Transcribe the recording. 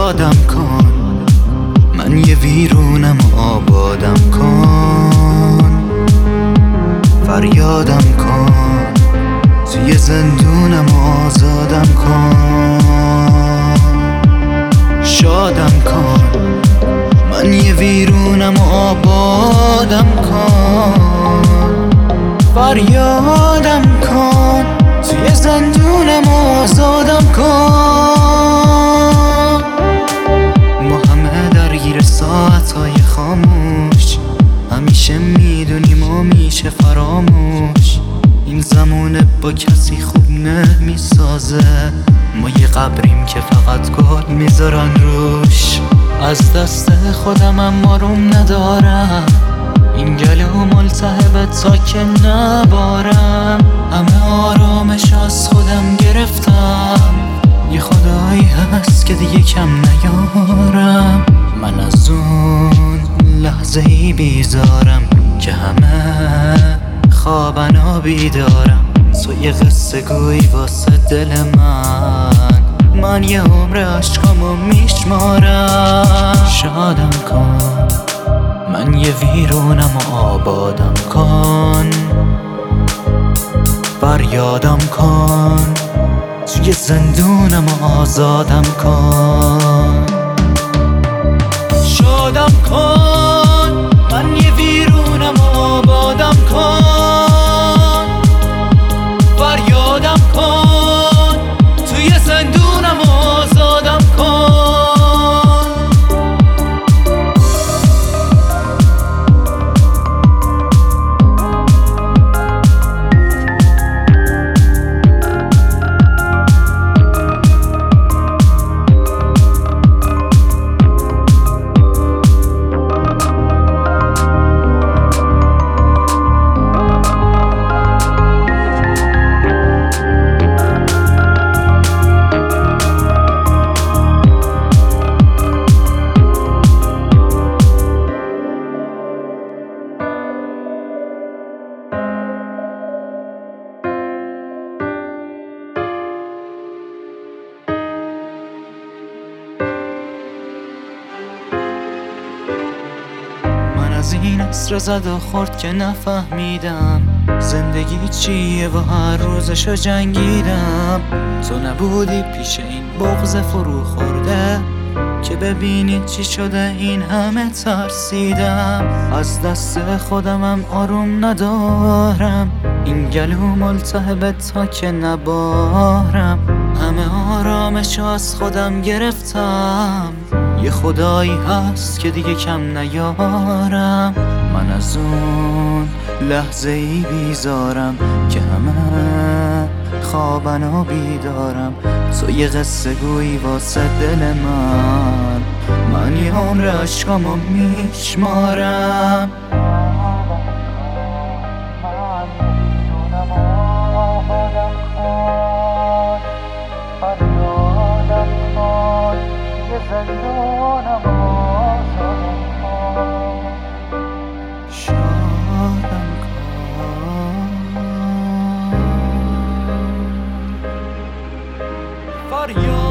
شادم کن، من یه ویرونم آبادم کن. فریادم کن، توی زندونم آزادم کن. شادم کن، من یه ویرونم آبادم کن. فریادم کن، توی زندونم آزادم کن. ما همه درگیر ساعتهای خاموش، همیشه میدونیم و میشه فراموش. این زمونه با کسی خوب نمیسازه، ما یه قبریم که فقط گل میذارن روش. از دست خودم آروم ندارم، این گلو ملتهبه تا که نبارم. همه آرامش از خودم گرفتم، یه خدایی هست که دیگه کم نیارم. من از اون لحظه ای بیزارم که همه خوابن و بیدارم. تو یه قصه گوی واسه دل من یه عمر عشقامو میشمارم. شادم کن، من یه ویرونم و آبادم کن. فریادم کن، توی زندونم و آزادم کن. شادم کن، من یه ویرونم و آبادم کن. فریادم کن، توی زندونم و آزادم کن. از این عصر زد و خورد که نفهمیدم زندگی چیه و هر روزشو جنگیدم. تو نبودی پیش این بغض فرو خورده که ببینی چی شده این همه ترسیدم. از دست خودمم آروم ندارم، این گلو ملتهبه تا که نبارم. همه آرامشو از خودم گرفتم، یه خدایی هست که دیگه کم نیارم. من از اون لحظه ای بیزارم که همه خوابن و بیدارم. تو یه قصه گویی واسه دل من یه عمر عشقامو میشمارم. شادم کن، فریاد